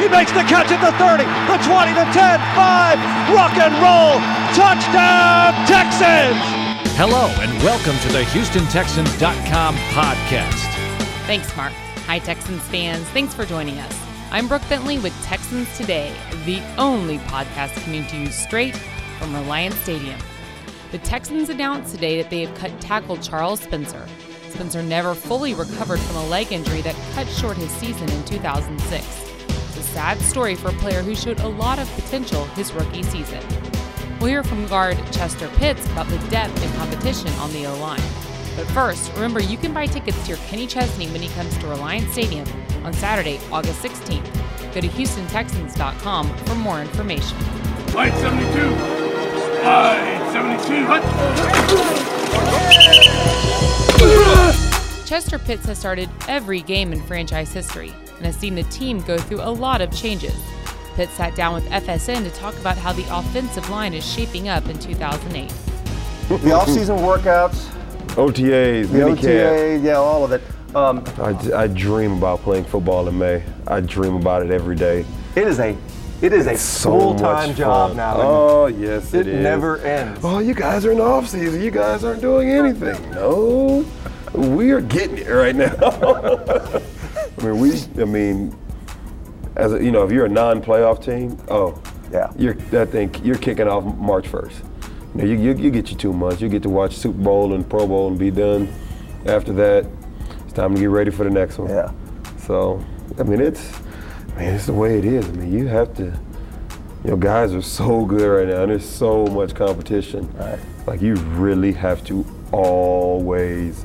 makes the catch at the 30, the 20, the 10, 5. Rock and roll. Touchdown, Texans. Hello and welcome to the HoustonTexans.com podcast. Thanks, Mark. Hi, Texans fans. Thanks for joining us. I'm Brooke Bentley with Texans Today, the only podcast coming to you straight from Reliance Stadium. The Texans announced today that they have cut tackle Charles Spencer. Spencer never fully recovered from a leg injury that cut short his season in 2006. It's a sad story for a player who showed a lot of potential his rookie season. We'll hear from guard Chester Pitts about the depth and competition on the O-line. But first, remember you can buy tickets to hear Kenny Chesney when he comes to Reliance Stadium on Saturday, August 16th. Go to HoustonTexans.com for more information. Flight 72. Flight 72. Chester Pitts has started every game in franchise history and has seen the team go through a lot of changes. Pitts sat down with FSN to talk about how the offensive line is shaping up in 2008. The off-season workouts, OTAs, the OTA, yeah, all of it. I dream about playing football in May. I dream about it every day. It is a so full-time much job fun. now. Oh, yes, it is. It never ends. Oh, you guys are in the off-season. You guys aren't doing anything. No, we are getting it right now. As a, if you're a non-playoff team, you're kicking off March 1st. You get your 2 months. You get to watch Super Bowl and Pro Bowl and be done. After that, it's time to get ready for the next one. Yeah. So, it's the way it is. You have to, guys are so good right now, and there's so much competition. Right. Like, you really have to always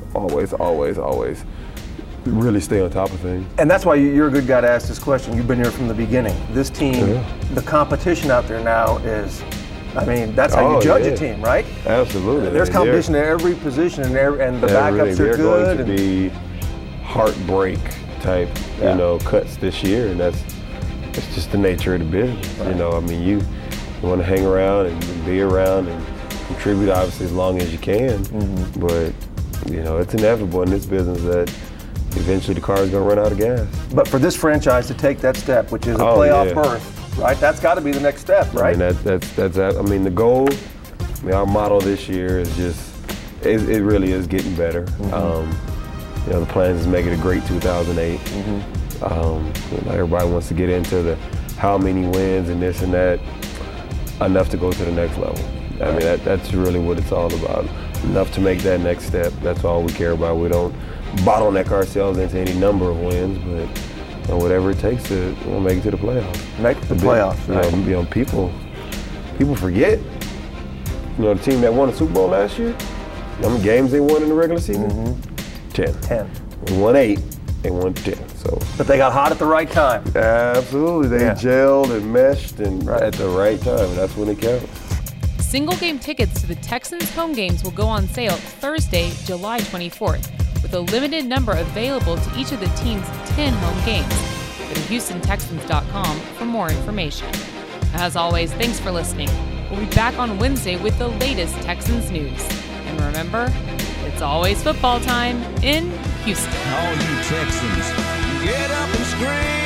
really stay on top of things. And that's why you're a good guy to ask this question. You've been here from the beginning. This team, the competition out there now is, that's how you judge a team, right? Absolutely. There's competition at every position, and the backups are good. They're going to be heartbreak type, cuts this year, and it's just the nature of the business. Right. You want to hang around and be around and contribute, obviously, as long as you can. Mm-hmm. But it's inevitable in this business that eventually the car is going to run out of gas. But for this franchise to take that step, which is a playoff berth, right? That's got to be the next step, right? That's the goal. Our motto this year is it really is getting better. Mm-hmm. The plan is to make it a great 2008. Mm-hmm. Everybody wants to get into the how many wins and this and that, enough to go to the next level. Right. That's really what it's all about. Enough to make that next step. That's all we care about. We don't bottleneck ourselves into any number of wins, but whatever it takes to make it to the playoffs. Make the playoffs. Right. People forget. The team that won the Super Bowl last year, how many games they won in the regular season? Mm-hmm. 10. They won 8. They won 10. So. But they got hot at the right time. Absolutely. They gelled and meshed and at the right time, and that's when it counts. Single game tickets to the Texans home games will go on sale Thursday, July 24th, with a limited number available to each of the team's 10 home games. Go to HoustonTexans.com for more information. As always, thanks for listening. We'll be back on Wednesday with the latest Texans news. And remember, it's always football time in Houston. All you Texans, get up and scream.